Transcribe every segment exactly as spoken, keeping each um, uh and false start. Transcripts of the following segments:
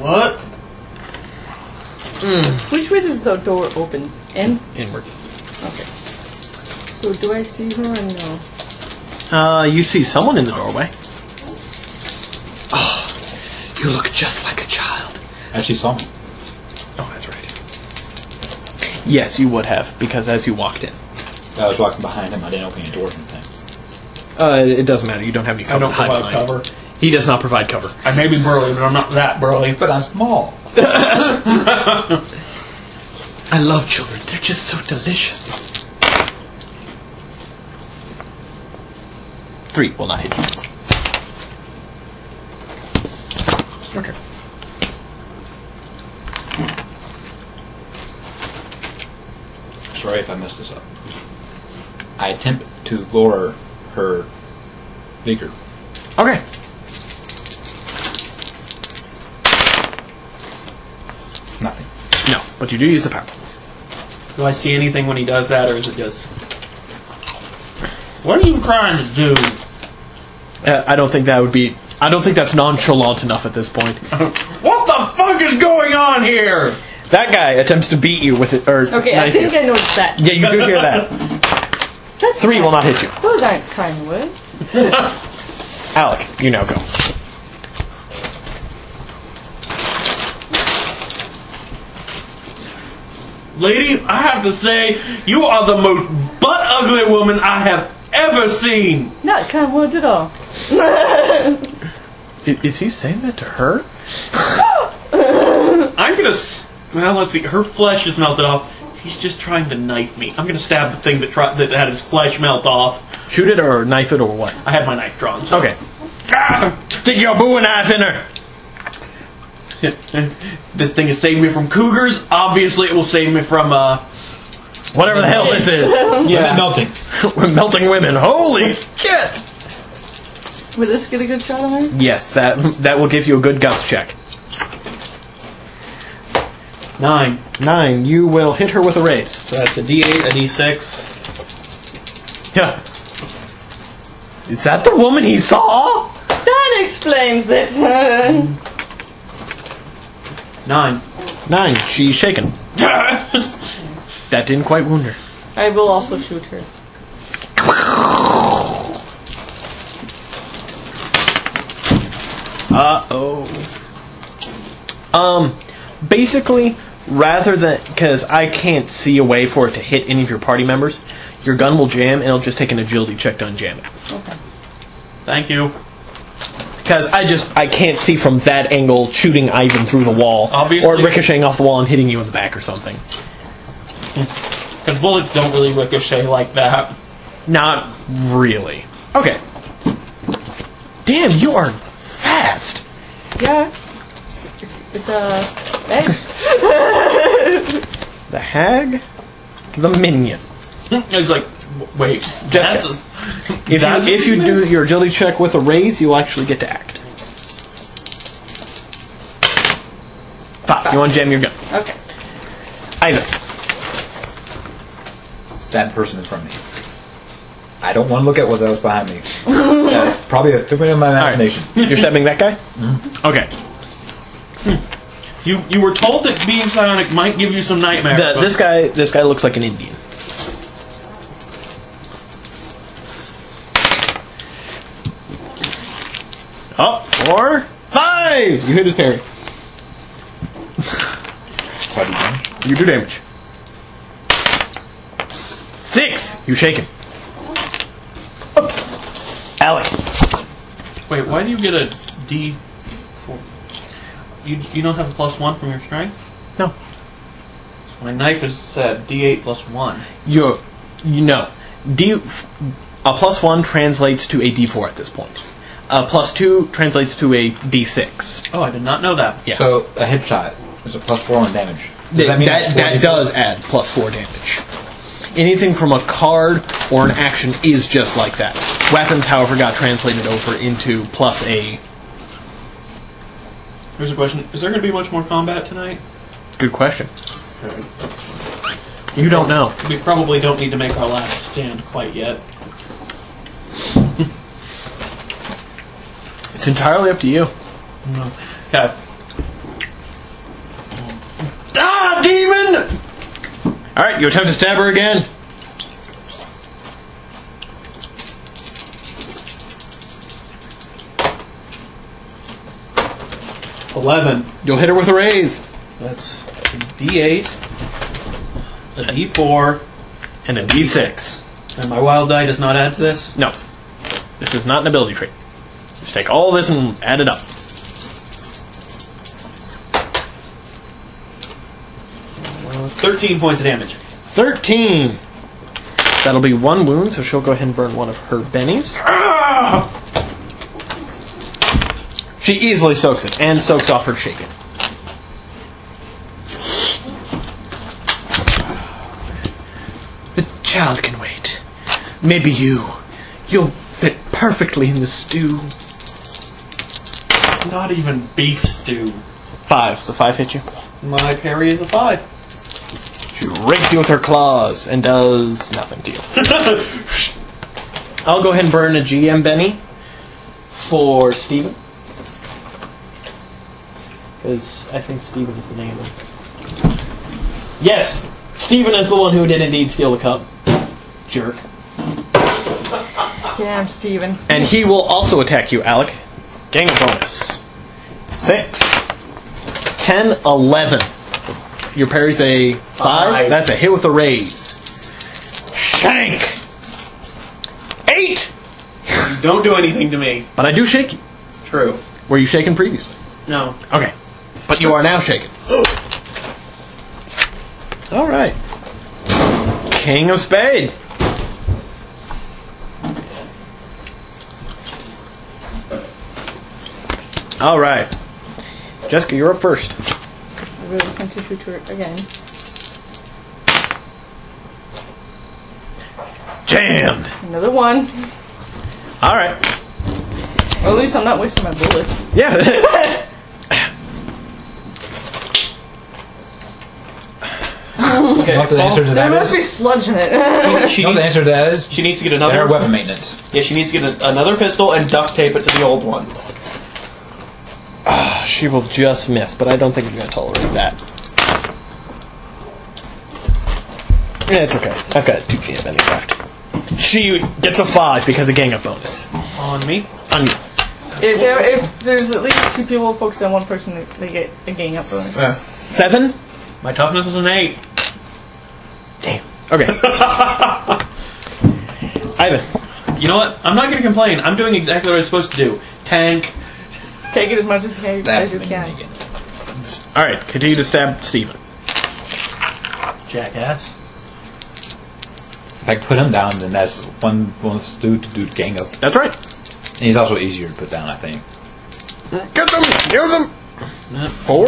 What? Mm. Which way does the door open? In? Inward. Okay. So do I see her or no? Uh, you see someone in the doorway. Oh, you look just like a child. As she saw me. Oh, that's right. Yes, you would have, because as you walked in. I was walking behind him. I didn't open any doors or anything. Uh, it doesn't matter. You don't have any cover. I don't to hide provide behind. cover. He does not provide cover. I may be burly, but I'm not that burly. But I'm small. I love children. They're just so delicious. Three will not hit you. Your turn. Sorry if I messed this up. I attempt to lower her vigor. Okay. Nothing. No, but you do use the power. Do I see anything when he does that, or is it just... What are you trying to do? Uh, I don't think that would be... I don't think that's nonchalant enough at this point. What the fuck is going on here? That guy attempts to beat you with it, or Okay, I knife think you. I noticed that. Yeah, you do hear that. That's Three will not hit you. Those aren't kind words. Alec, you now go. Lady, I have to say, you are the most butt-ugly woman I have ever seen. Not kind words at all. I- Is he saying that to her? I'm gonna... S- well, let's see. Her flesh is melted off. He's just trying to knife me. I'm gonna stab the thing that, try- that had his flesh melt off. Shoot it or knife it or what? I had my knife drawn. So. Okay. Ah, stick your bowie knife in her. This thing has saved me from cougars. Obviously, it will save me from, uh... Whatever the hell this is. Yeah. Melting. We're melting women. Holy shit! Will this get a good shot on her? Yes, that that will give you a good guts check. Nine. Nine. You will hit her with a raise. So that's a D eight, a D six. Yeah. Is that the woman he saw? That explains it. Nine. Nine. She's shaken. That didn't quite wound her. I will also shoot her. Uh-oh. Um, basically, rather than... Because I can't see a way for it to hit any of your party members, your gun will jam, and it'll just take an agility check to unjam it. Okay. Thank you. Because I just... I can't see from that angle shooting Ivan through the wall. Obviously. Or ricocheting off the wall and hitting you in the back or something. Because bullets don't really ricochet like that. Not really. Okay. Damn, you are fast. Yeah. It's, it's, it's a egg. The hag, the minion. It's like, wait, that's a, If that's you, if you do your agility check with a raise, you'll actually get to act. Five. You want to jam your gun. Okay. Ivan. Stab person in front of me. I don't want to look at what was behind me. That's probably a figment of my imagination. Right. You're stabbing that guy? Mm-hmm. Okay. you you were told that being psionic might give you some nightmares. The, but- this guy this guy looks like an Indian. Oh, four, five! You hit his parry. So I do damage. You do damage. Six! You shake him. Up. Alec. Wait, why do you get a D four? You you don't have a plus one from your strength? No. My knife is uh, D eight plus one. You you know. D a plus one translates to a D four at this point. A plus two translates to a D six. Oh, I did not know that. Yeah. So a headshot is a plus four on damage. Does That, that mean that, it's that forty? does add plus four damage. Anything from a card or an action is just like that. Weapons, however, got translated over into plus a... Here's a question: is there going to be much more combat tonight? Good question. You don't know. We probably don't need to make our last stand quite yet. It's entirely up to you. Okay. Ah, demon! Alright, you attempt to stab her again. Eleven. You'll hit her with a raise. That's a D eight, a D four, And a D six. and my wild die does not add to this. No. This is not an ability trait. Just take all this and add it up. Uh, Thirteen points of damage. thirteen. That'll be one wound, so she'll go ahead and burn one of her bennies. She easily soaks it, and soaks off her shaken. The child can wait. Maybe you. You'll fit perfectly in the stew. It's not even beef stew. Five. So five hit you. My parry is a five. She rakes you with her claws and does nothing to you. I'll go ahead and burn a G M Benny for Steven. Because I think Steven is the name of. Yes! Steven is the one who did indeed steal the cup. Jerk. Damn, Steven. And he will also attack you, Alec. Gang bonus. Six. Ten, eleven. Your parry's a five. Five. That's a hit with a raise. Shank. Eight. You don't do anything to me. But I do shake you. True. Were you shaken previously? No. Okay. But you are now shaken. All right. King of Spade. All right. Jessica, you're up first. I really attempt to shoot her again. Jammed. Another one. All right. Well, at least I'm not wasting my bullets. Yeah. Okay. You know what the answer to There that must be is? sludge in it. She You know what the needs, answer to that is? she needs to get Better another weapon maintenance. Yeah, she needs to get a, another pistol and duct tape it to the old one. Ah, she will just miss, but I don't think I'm going to tolerate that. Yeah, it's okay. I've got two G M bennies left. She gets a five because of gang up bonus. On me. On you. If, there, if there's at least two people focused on one person, they- they get a gang up bonus. Yeah. Seven? My toughness is an eight. Damn. Okay. Ivan. You know what? I'm not going to complain. I'm doing exactly what I was supposed to do. Tank. Take it as much as, as you can. Alright, continue to stab Steven. Jackass. If I put him down, then that's one one stew to do gang up. That's right. And he's also easier to put down, I think. Get them! Get them! Four?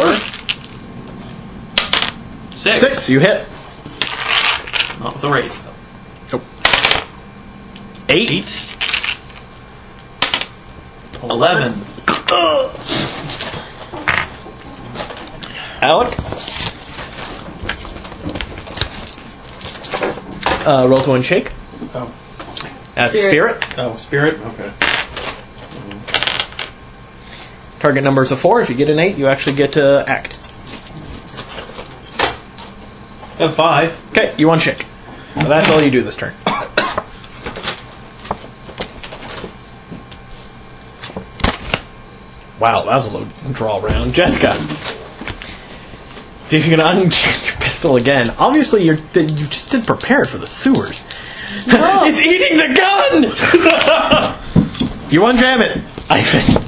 Six. Six, you hit. Not with a raise, though. Nope. Eight. Eight. Eleven. Alec? Uh, roll to one shake. Oh. That's Spirit. spirit. Oh, spirit? Okay. Target number is a four. If you get an eight, you actually get to act. I have five. Okay, you one shake. So that's all you do this turn. Wow, that was a low draw round. Jessica. See if you can unjam your pistol again. Obviously, you're, you just didn't prepare for the sewers. No. It's eating the gun! You unjam it, Ivan.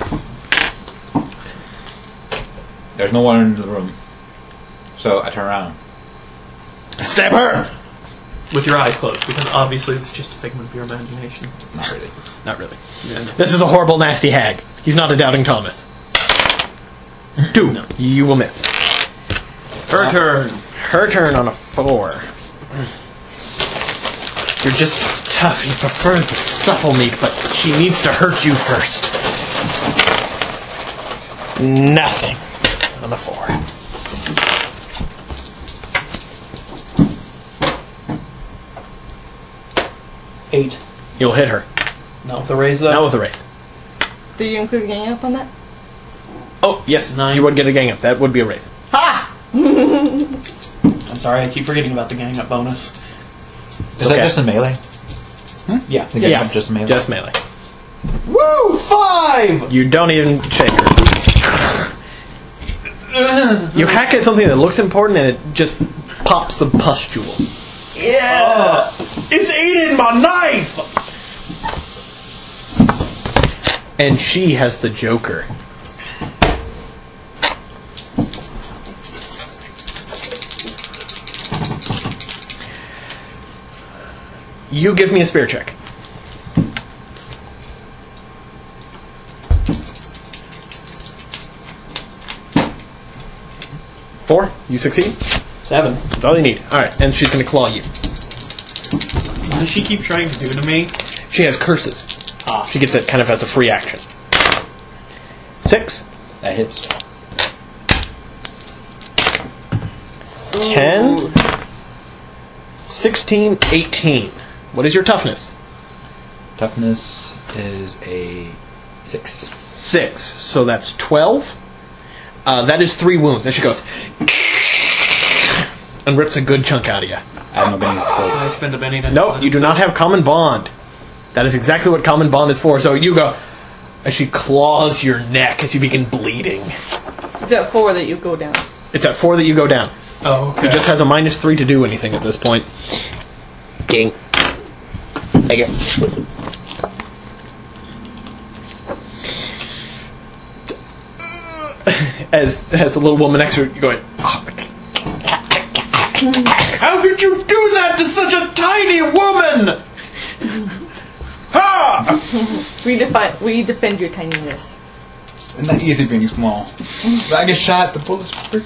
There's no one in the room. So I turn around. Stab her! With your eyes closed, because obviously it's just a figment of your imagination. Not really. Not really. This is a horrible, nasty hag. He's not a doubting Thomas. Two. No. You will miss. Her turn. Her turn on a four. You're just tough. You prefer the supple meat, but she needs to hurt you first. Nothing on the four. Eight. You'll hit her. Not with a raise, though? Not with a raise. Do you include gang up on that? Oh, yes. Nine. You would get a gang up. That would be a raise. Ha! I'm sorry, I keep forgetting about the gang up bonus. Is Okay. that just a melee? Yeah, The yeah, gang up just a melee? just melee. Woo! Five. You don't even shake her. You hack at something that looks important, and it just pops the pustule. Yeah! It's eating my knife! And she has the Joker. You give me a spear check. Four. You succeed. Seven. That's all you need. Alright, and she's gonna claw you. What does she keep trying to do to me? She has curses. Ah. She gets it kind of as a free action. Six. That hits. Ten. Sixteen. Eighteen. What is your toughness? Toughness is a six. Six. So that's twelve. Uh, that is three wounds. And she goes... and rips a good chunk out of you. I have no bennies, Can I so spend a penny to... No, you do not have common bond. That is exactly what common bond is for. So you go... as she claws your neck as you begin bleeding. It's at four that you go down. It's at four that you go down. Oh, okay. He just has a minus three to do anything at this point. Ging. Take it. As as the little woman next to her, you're going... How could you do that to such a tiny woman? Ha! We define. We defend your tininess. it's not easy being small. If I get shot, the bullets prick.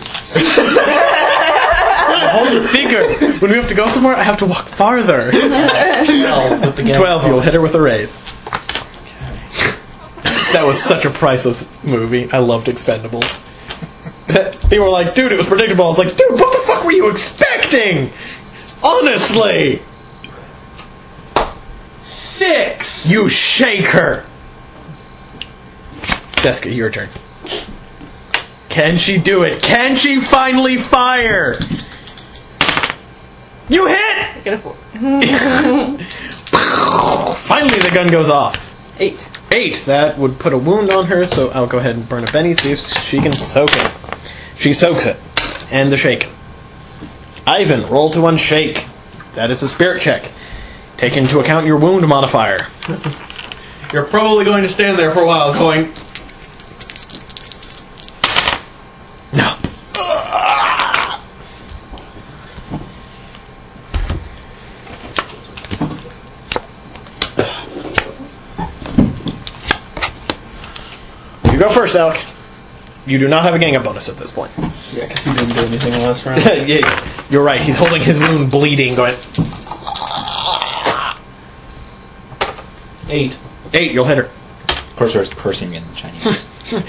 Hold the finger. When we have to go somewhere, I have to walk farther. Twelve with the gang Twelve, up you'll bonus. hit her with a raise. That was such a priceless movie. I loved Expendables. People were like, dude, it was predictable. I was like, dude, what the fuck were you expecting? Honestly. Six! You shake her. Jessica, your turn. Can she do it? Can she finally fire? You hit! I get a four. Finally the gun goes off. Eight. Eight. That would put a wound on her, so I'll go ahead and burn a Benny, see if she can soak it. She soaks it. And the shaken. Ivan, roll to unshake. That is a spirit check. Take into account your wound modifier. You're probably going to stand there for a while going... No. You go first, Alec. You do not have a gang up bonus at this point. Yeah, because he didn't do anything last round. Yeah, you're right. He's holding his wound, bleeding, going... Eight. Eight, you'll hit her. Of course, there's cursing in Chinese.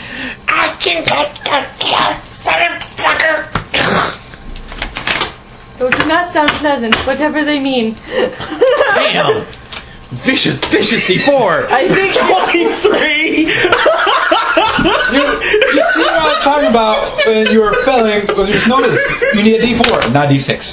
Those do not sound pleasant, whatever they mean. Damn! Vicious, vicious D four! I think twenty-three! You see what I'm talking about when you were felling? Well, just notice you need a D four, not a D six.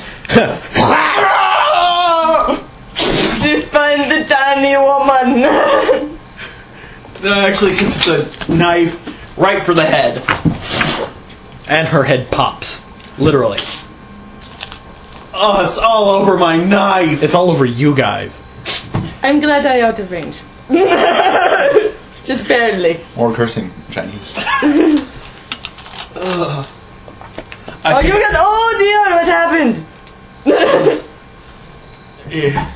defend the tiny woman. No, actually, since it's a knife, right for the head. And her head pops. Literally. Oh, it's all over my knife. It's all over you guys. I'm glad I out of range. Just barely. Or cursing Chinese. Oh, you got. Oh dear, what happened? Yeah.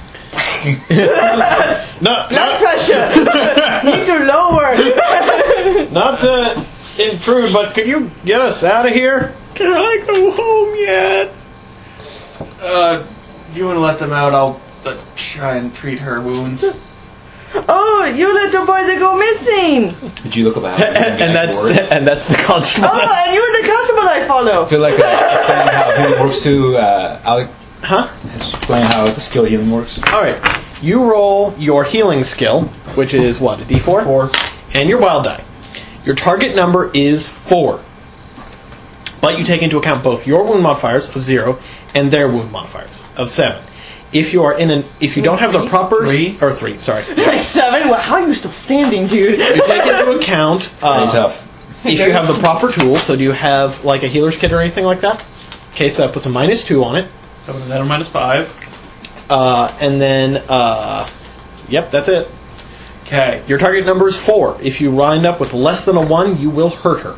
No, Blood not, pressure. Need to lower. not to intrude, but could you get us out of here? Can I go home yet? Uh, do you want to let them out? I'll uh, try and treat her wounds. Oh, you little boy that go missing. Did you look up how to and that's and that's the constable. Oh, and you're the constable I follow. I feel like uh, explaining how healing works to uh, Alec. Huh? Explain how the skill healing works. Alright. You roll your healing skill, which is what, a D four? Four. And your wild die. Your target number is four. But you take into account both your wound modifiers of zero and their wound modifiers of seven. If you are in an, if you don't have the proper Three? or three, sorry, Seven? Well, how are you still standing, dude? you take into account uh, Pretty tough. if you have the proper tools. So do you have like a healer's kit or anything like that? Okay, so that puts a minus two on it, So that or minus five. uh, and then uh, yep, that's it. Okay. Your target number is four. If you wind up with less than a one, you will hurt her.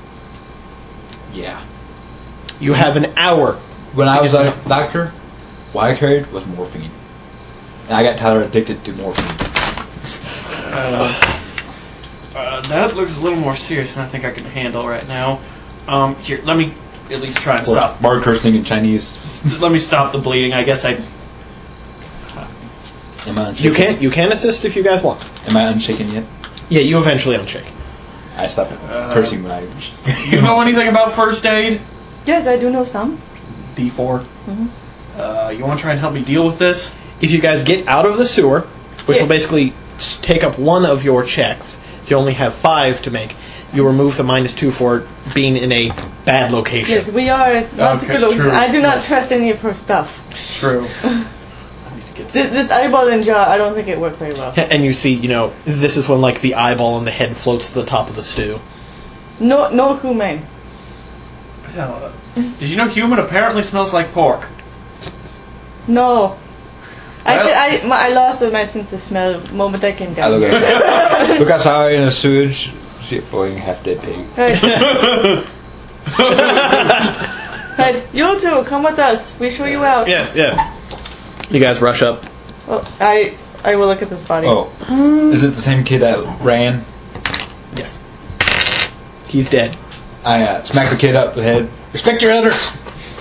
Yeah. You have an hour. When I was a doctor, what I carried was morphine. And I got Tyler addicted to morphine. Uh, uh, that looks a little more serious than I think I can handle right now. Um, here, let me at least try and stop. Bar cursing in Chinese. S- Let me stop the bleeding. I guess I. Am I unshaken? You can you can assist if you guys want. Am I unshaken yet? Yeah, you eventually unshake. I stopped Uh, cursing when I. You know anything about first aid? Yes, I do know some. D four. Mhm. Uh, you want to try and help me deal with this? If you guys get out of the sewer, which Yeah. will basically s- take up one of your checks, you only have five to make. You remove the minus two for being in a bad location. Yes, we are not Okay, good. true. I do not Yes. trust any of her stuff. True. I need to get This, this eyeball and jaw, I don't think it worked very well. And you see, you know, this is when like the eyeball and the head floats to the top of the stew. No, no human. Uh, Did you know human apparently smells like pork? No. I, Well- I, my, I lost my sense of smell the moment I came I down look here. at look outside in the sewage, see a floating half dead pig. Right. Right. You two, come with us. We show you out. Yes, yes. You guys rush up. Well, I I will look at this body. Oh, is it the same kid that ran? Yes. He's dead. I uh, smacked the kid up the head. Respect your elders.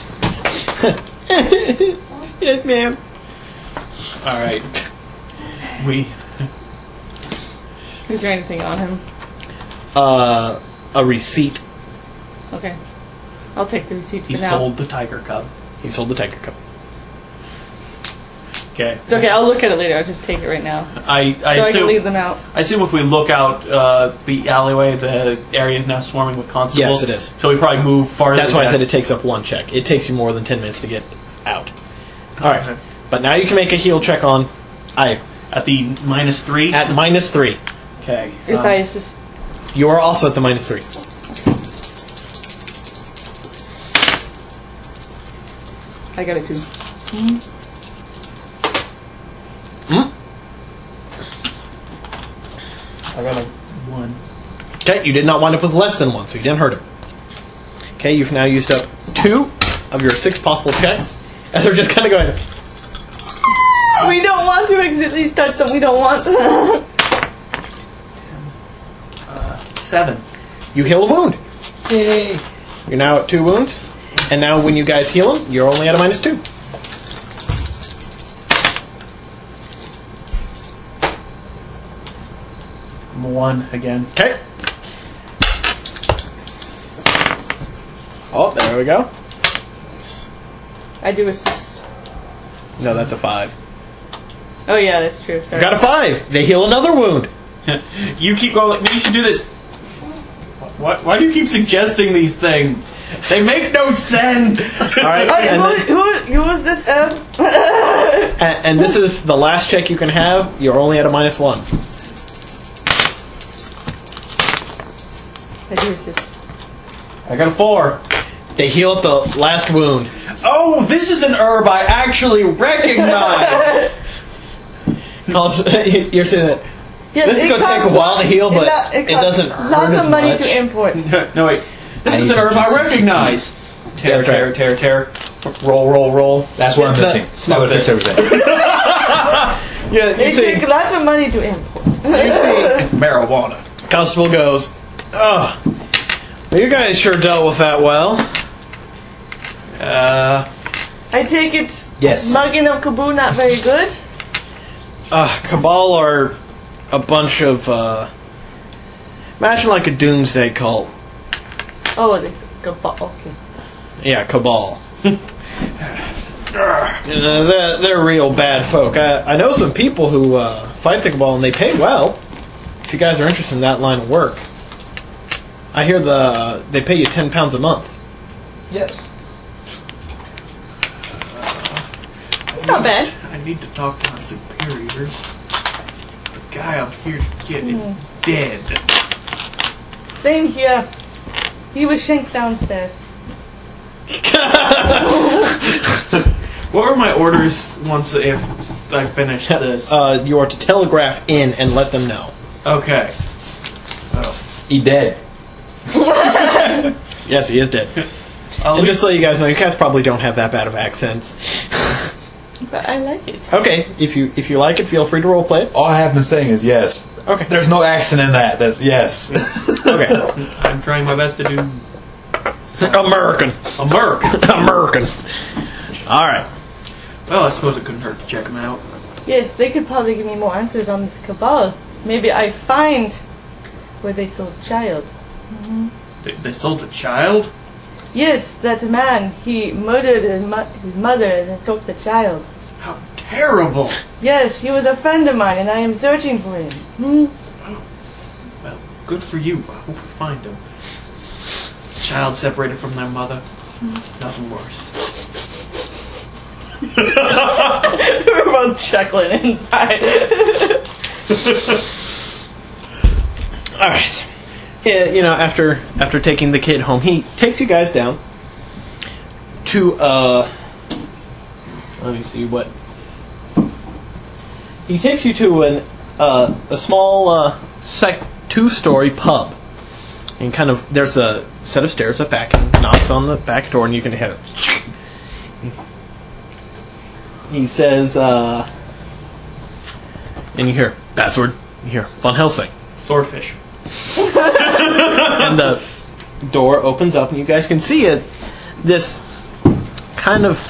Yes, ma'am. All right. We. Is there anything on him? Uh, a receipt. Okay. I'll take the receipt for He now. sold the tiger cub. He sold the tiger cup. Okay. It's okay, I'll look at it later. I'll just take it right now. I I So I can lead assume, them out. I assume if we look out uh, the alleyway, the area is now swarming with constables. Yes, it is. So we probably move farther. That's why I down. said it takes up one check. It takes you more than ten minutes to get out. All right. Okay. But now you can make a heal check on I At the minus three. at minus three. Okay. If um, I assist. You are also at the minus three. I got a two. Hmm? I got a one. Okay, you did not wind up with less than one, so you didn't hurt him. Okay, you've now used up two of your six possible checks, and they're just kind of going. We don't want to accidentally touch them. We don't want. Uh, seven. You heal a wound. Yay! You're now at two wounds, and now when you guys heal him, you're only at a minus two. I'm a one again. Okay. Oh, there we go. I do assist. No, that's a five. Oh yeah, that's true. Sorry. You got a five. They heal another wound. You keep going. Maybe you should do this. Why, why do you keep suggesting these things? They make no sense. All right, Wait, and, who, then- who, who is this? Um, and, and this is the last check you can have. You're only at a minus one. I do assist. I got a four. They heal at the last wound. Oh, this is an herb I actually recognize. Also, you're saying that Yes, this is it going to take a costs- while to heal, but lo- it costs doesn't hurt lots as of money much. to import. No, wait. This I is need an to herb I just- recognize. Tear, That's right. tear, tear, tear. Roll, roll, roll. That's what It's I'm not- missing. it's That not would fix this. everything. Yeah, you It see, takes lots of money to import. Marijuana. Constable goes, "Oh, well, you guys sure dealt with that well." Uh, I take it. Yes. Mugging of Kaboo not very good. Uh, Cabal are a bunch of, uh, imagine like a doomsday cult. Oh, the Kaboo. Okay. Yeah, Cabal. You know, they're, they're real bad folk. I, I know some people who uh, fight the Cabal and they pay well. If you guys are interested in that line of work, I hear the they pay you ten pounds a month. Yes. Not bad. I need to talk to my superiors. The guy I'm here to get is Hmm. dead. Same here. He was shanked downstairs. What were my orders once if I finished this? Uh, you are to telegraph in and let them know. Okay. Oh. He dead. Yes, he is dead. I'll And leave- just so you guys know, you guys probably don't have that bad of accents. But I like it. Okay, if you if you like it, feel free to roleplay it. All I have been saying is yes. Okay. There's no accent in that. That's yes. Okay. I'm trying my best to do American. American. American. All right. Well, I suppose it couldn't hurt to check him out. Yes, they could probably give me more answers on this cabal. Maybe I find where they sold child. They, they sold a child? Yes, that man. He murdered his mo- his mother and then took the child. How terrible! Yes, he was a friend of mine, and I am searching for him. Hmm? Well, good for you. I hope you find him. Child separated from their mother. Nothing worse. We're both chuckling inside. All right. Yeah, you know, after after taking the kid home, he takes you guys down to uh. Let me see what. He takes you to an uh, a small uh, sec two-story pub, and kind of there's a set of stairs up back, and knocks on the back door, and you can hear it. He says, uh, and you hear password. You hear Von Helsing. Swordfish. And the door opens up, and you guys can see it. This kind of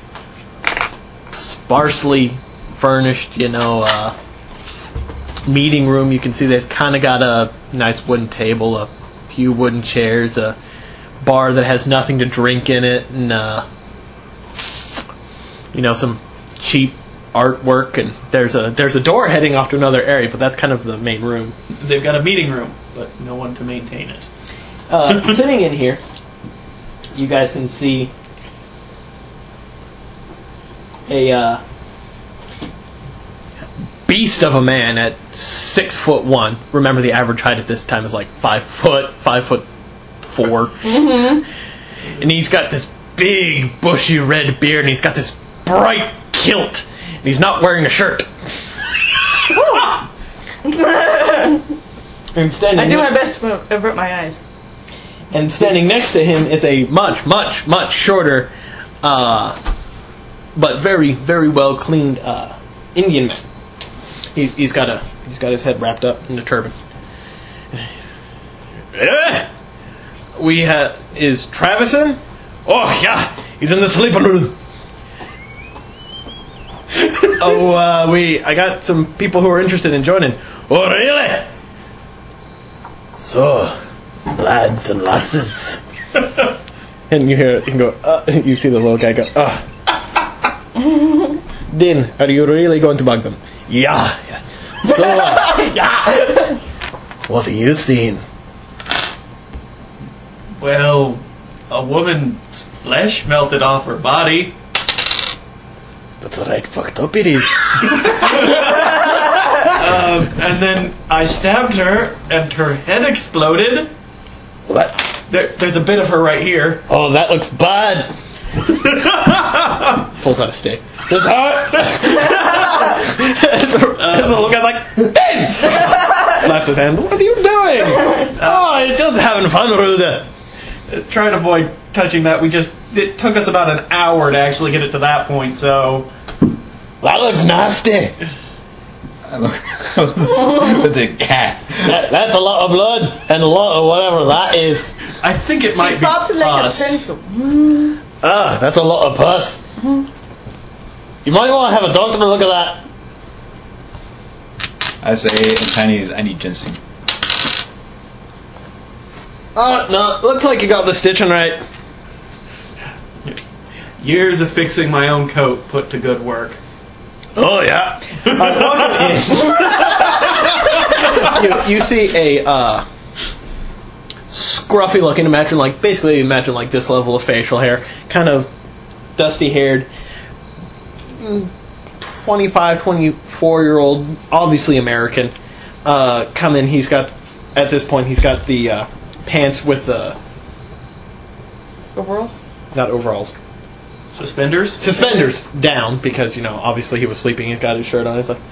sparsely furnished, you know, uh, meeting room. You can see they've kind of got a nice wooden table, a few wooden chairs, a bar that has nothing to drink in it, and uh, you know, some cheap artwork. And there's a there's a door heading off to another area, but that's kind of the main room. They've got a meeting room, but no one to maintain it. Uh, sitting in here, you guys can see a uh, beast of a man at six foot one. Remember, the average height at this time is like five foot, five foot four. Mm-hmm. And he's got this big, bushy red beard, and he's got this bright kilt, and he's not wearing a shirt. And standing I do ne- my best to avert my eyes. And standing next to him is a much, much, much shorter, uh, but very, very well cleaned uh, Indian man. He, he's got a he's got his head wrapped up in a turban. Eh? We have is Travison? Oh yeah, he's in the sleeping room. oh, uh, we I got some people who are interested in joining. Oh really? So. Lads and lasses. And you hear you can go, uh, you see the little guy go, uh. Then, are you really going to bug them? Yeah. yeah. So, uh, yeah. What are you seeing? Well, a woman's flesh melted off her body. That's alright, fucked up it is. Um, and then I stabbed her, and her head exploded. What? There, there's a bit of her right here. Oh, that looks bad. Pulls out a stick. Says, huh? This little guy's like, Ben! Slaps his hand. What are you doing? Oh, you're just having fun, Ruda. Uh, Try and avoid touching that. We just it took us about an hour to actually get it to that point. So That looks nasty. With the cat. That, that's a lot of blood and a lot of whatever that is. I think it might be Popped like a us. pencil. Ah, that's a lot of pus. You might want to have a doctor look at that. I say in Chinese, I need ginseng. Oh, no, looks like you got the stitching right. Years of fixing my own coat put to good work. Oh, yeah. Uh, you, you see a uh, scruffy looking. Imagine like basically imagine like this level of facial hair, kind of dusty haired, twenty-five, twenty-four year old, obviously American. Uh, come in. He's got at this point he's got the uh, pants with the Overalls? not overalls. Suspenders? Suspenders down because, you know, obviously he was sleeping. He's got his shirt on. He's like,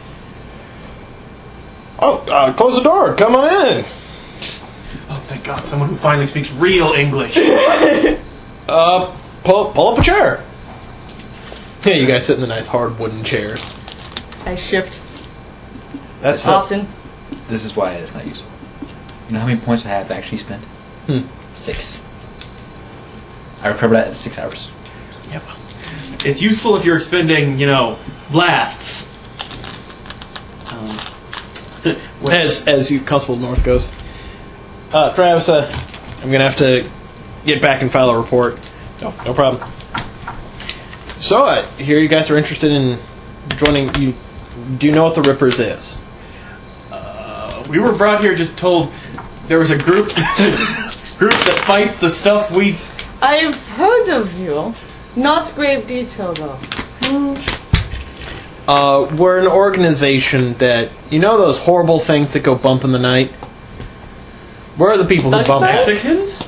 oh, uh, close the door. Come on in. Oh, thank God, someone who finally speaks real English. Uh, pull, pull up a chair. Yeah, you guys sit in the nice hard wooden chairs. I shift That's often. This is why it's not useful. You know how many points I have actually spent? Hmm. Six. I recovered that in six hours. Yep. It's useful if you're expending, you know, blasts. Um, As as you Constable North goes, uh, Travis, uh, I'm gonna have to get back and file a report. Oh, no problem. So, uh, here you guys are interested in joining. You do you know what the Rippers is? uh, we were brought here just told there was a group group that fights the stuff we... I've heard of you. Not great detail, though. Hmm. Uh, we're an organization that you know those horrible things that go bump in the night. We're the people who Bug bump. bites? Mexicans?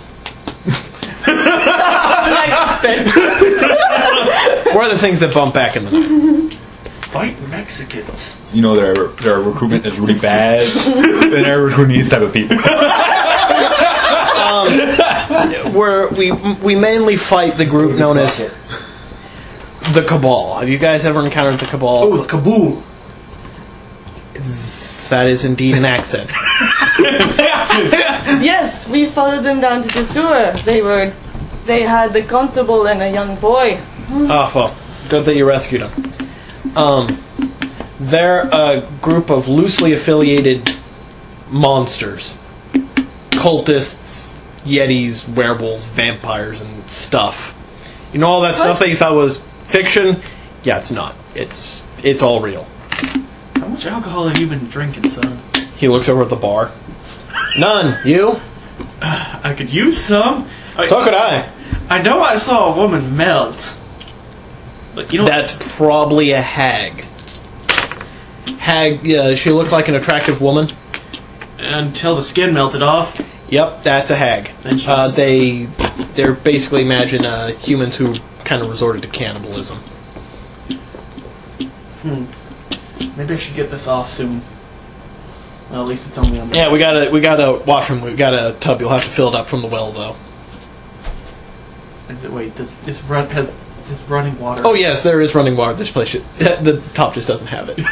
We're the things that bump back in the night. Fight Mexicans. You know their their recruitment is really bad. And they're recruiting these type of people. We're, we we mainly fight the group known as the Cabal. Have you guys ever encountered the Cabal? Oh, the Kabul. That is indeed an accent. Yes, we followed them down to the sewer. They were, they had the constable and a young boy. Oh, well, good that you rescued them. Um, they're a group of loosely affiliated monsters. Cultists, yetis, werewolves, vampires, and stuff. You know all that stuff that you thought was fiction? Yeah, it's not. It's it's all real. How much alcohol have you been drinking, son? He looks over at the bar. None. You? I could use some. I, So could I. I know I saw a woman melt. But you know... That's probably a hag. Hag, uh, she looked like an attractive woman. Until the skin melted off. Yep, that's a hag. And she's- Uh, they, they're basically, imagine, uh, humans who kind of resorted to cannibalism. Hmm. Maybe I should get this off soon. Well, at least it's only on the... Yeah, we got a we got a washroom. We got a tub. You'll have to fill it up from the well, though. Is it- Wait, does is run has is running water? Oh yes, there is running water. This place should. The top just doesn't have it.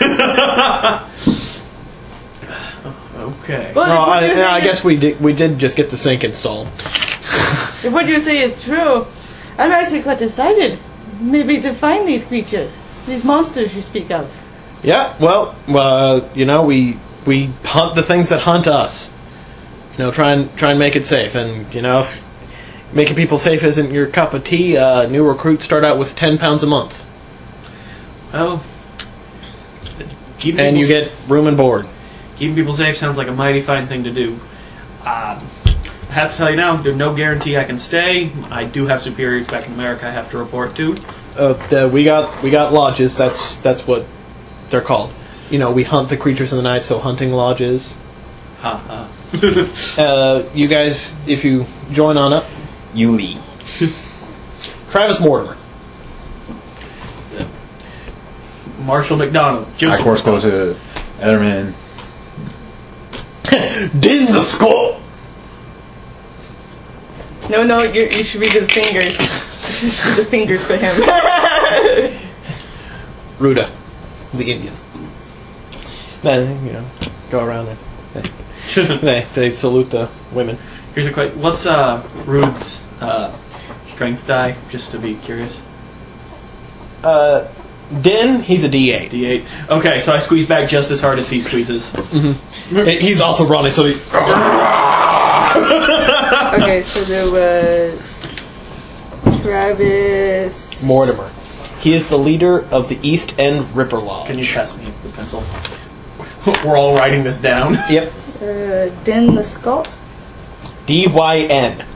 Okay. Well, No, what I, you yeah, I say guess we did. We did just get the sink installed. is- if what you say is true, I'm actually quite excited. Maybe to find these creatures, these monsters you speak of. Yeah. Well, uh, you know, we we hunt the things that hunt us. You know, try and try and make it safe. And you know, if making people safe isn't your cup of tea, uh, new recruits start out with ten pounds a month, Well, keeping and you people- get room and board. keeping people safe sounds like a mighty fine thing to do. Um, I have to tell you now, there's no guarantee I can stay. I do have superiors back in America I have to report to. Uh, the, we got we got lodges. That's that's what they're called. You know, we hunt the creatures in the night, so hunting lodges. Ha ha. Uh, you guys, if you join on up, You leave. Travis Mortimer. Marshall McDonald. I, Joseph of course, go to Ederman. Din the skull. No, no, you you should read the fingers. the fingers for him. Ruda, the Indian. Then you know, go around and they, they they salute the women. Here's a question. What's uh, Rude's uh, strength die? Just to be curious. Uh, Din, he's a D eight. D eight. Okay, so I squeeze back just as hard as he squeezes. He's also running, so he. Okay, so there was Travis. Mortimer. He is the leader of the East End Ripper Lodge. Can you pass me the pencil? We're all writing this down. Yep. Uh, Den the Scott. D Y N.